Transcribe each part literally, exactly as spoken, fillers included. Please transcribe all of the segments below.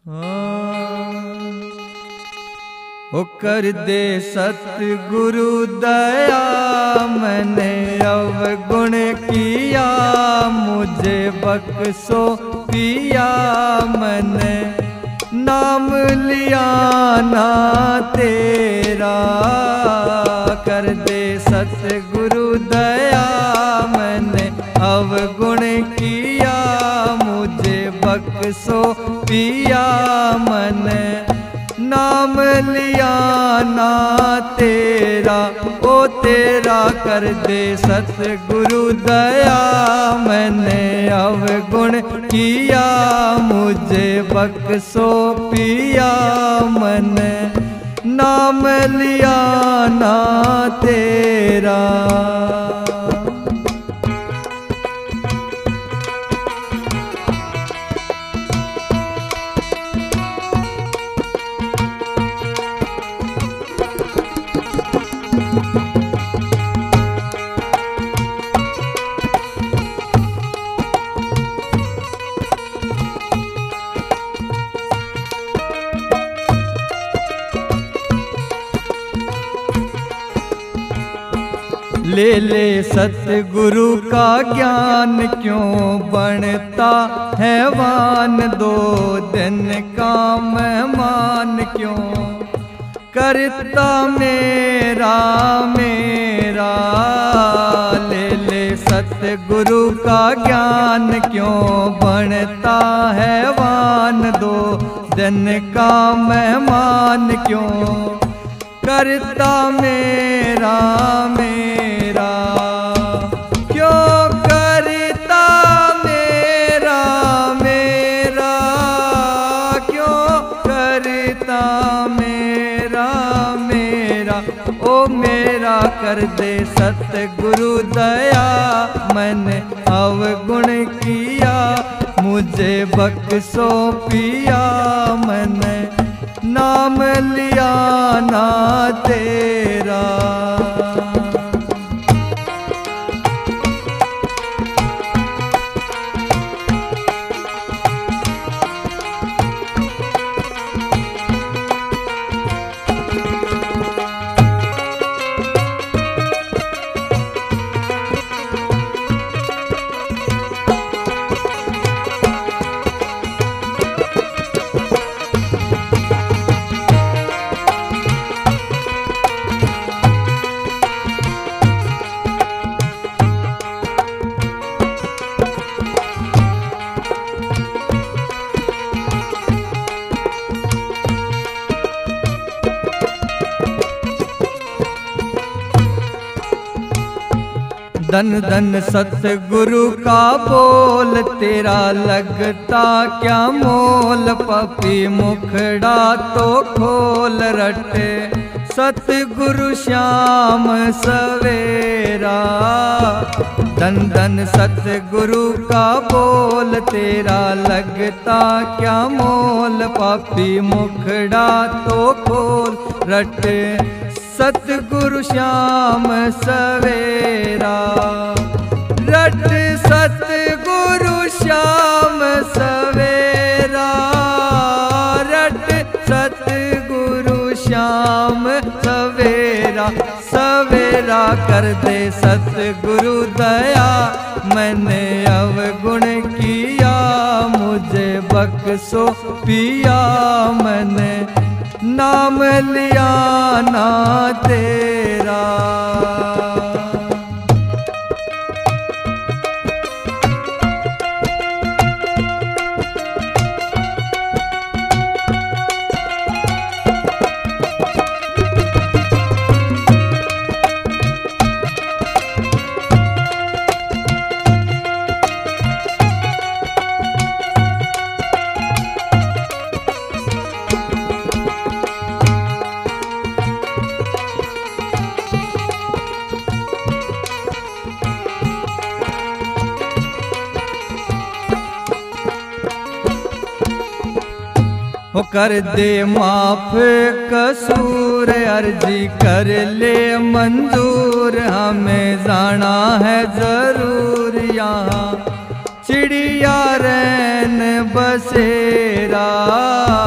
ओ कर दे सतगुरु दया, मैंने अवगुण किया, मुझे बख्शो पिया, मैंने नाम लिया ना तेरा। कर दे सतगुरु दया, मैंने अवगुण किया, मुझे बख्शो पिया, मैंने नाम लिया ना तेरा। ओ तेरा कर दे सतगुरु दया, मैंने अवगुण किया, मुझे बख्शो पिया, मैंने नाम लिया ना तेरा। ले ले सतगुरु का ज्ञान, क्यों बनता है वान, दो दिन का मेहमान क्यों करता मेरा मेरा। ले ले सतगुरु का ज्ञान, क्यों बनता है वान, दो दिन का मेहमान क्यों करता मेरा मेरा। क्यों करता मेरा मेरा, क्यों करता मेरा मेरा। ओ मेरा कर दे सतगुरु दया, मैंने अवगुण किया, मुझे बख्शो पिया, मैंने नाम लिया ना तेरा। धन धन सतगुरु का बोल, तेरा लगता क्या मोल, पपी मुखड़ा तो खोल, रटे सतगुरु श्याम सवेरा। धन धन सतगुरु का बोल, तेरा लगता क्या मोल, पापी मुखड़ा तो खोल, रटे सतगुरु श्याम सवेरा। रट सतगुरु श्याम सवेरा, रट सतगुरु श्याम सवेरा। सवेरा कर दे सतगुरु दया, मैंने अवगुण किया, मुझे बख्शो पिया, मैंने नाम लिया ना तेरा। हो कर दे माफ कसूर, अर्जी कर ले मंजूर, हमें जाना है जरूर यहाँ चिड़िया रैन बसेरा।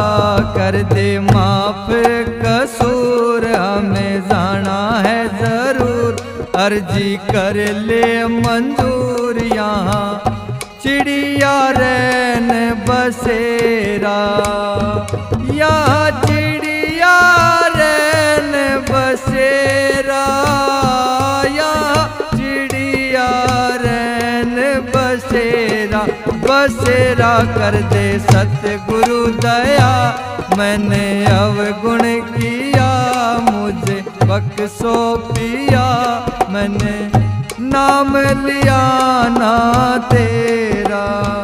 कर दे माफ कसूर, हमें जाना है जरूर, अर्जी कर ले मंजूर। यहाँ चिड़िया रैन बसेरा, यहाँ चिड़िया रैन बसेरा, यहाँ चिड़िया रैन बसेरा, बसेरा कर दे सतगुरु दया, मैंने अवगुण किया मुझे बख्शो पिया, मैंने नाम लिया ना तेरा।